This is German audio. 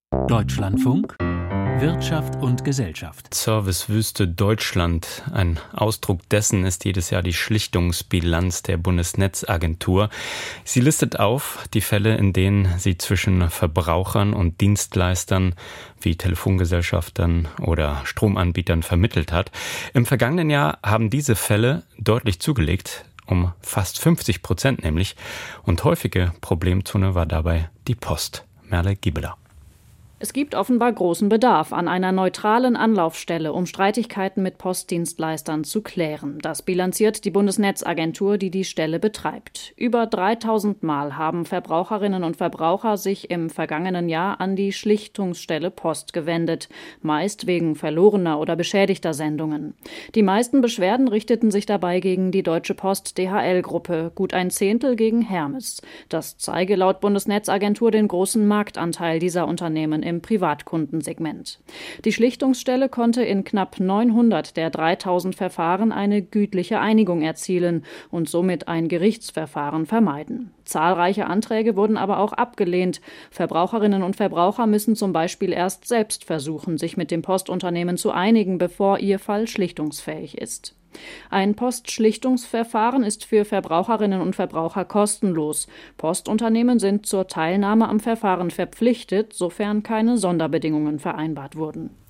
Deutschlandfunk Wirtschaft und Gesellschaft. Servicewüste Deutschland. Ein Ausdruck dessen ist jedes Jahr die Schlichtungsbilanz der Bundesnetzagentur. Sie listet auf die Fälle, in denen sie zwischen Verbrauchern und Dienstleistern wie Telefongesellschaftern oder Stromanbietern vermittelt hat. Im vergangenen Jahr haben diese Fälle deutlich zugelegt, um fast 50% nämlich. Und häufige Problemzone war dabei die Post. Merle Giebeler. Es gibt offenbar großen Bedarf an einer neutralen Anlaufstelle, um Streitigkeiten mit Postdienstleistern zu klären. Das bilanziert die Bundesnetzagentur, die die Stelle betreibt. Über 3000 Mal haben Verbraucherinnen und Verbraucher sich im vergangenen Jahr an die Schlichtungsstelle Post gewendet, meist wegen verlorener oder beschädigter Sendungen. Die meisten Beschwerden richteten sich dabei gegen die Deutsche Post DHL-Gruppe, gut ein Zehntel gegen Hermes. Das zeige laut Bundesnetzagentur den großen Marktanteil dieser Unternehmen im Privatkundensegment. Die Schlichtungsstelle konnte in knapp 900 der 3000 Verfahren eine gütliche Einigung erzielen und somit ein Gerichtsverfahren vermeiden. Zahlreiche Anträge wurden aber auch abgelehnt. Verbraucherinnen und Verbraucher müssen zum Beispiel erst selbst versuchen, sich mit dem Postunternehmen zu einigen, bevor ihr Fall schlichtungsfähig ist. Ein Postschlichtungsverfahren ist für Verbraucherinnen und Verbraucher kostenlos. Postunternehmen sind zur Teilnahme am Verfahren verpflichtet, sofern keine Sonderbedingungen vereinbart wurden.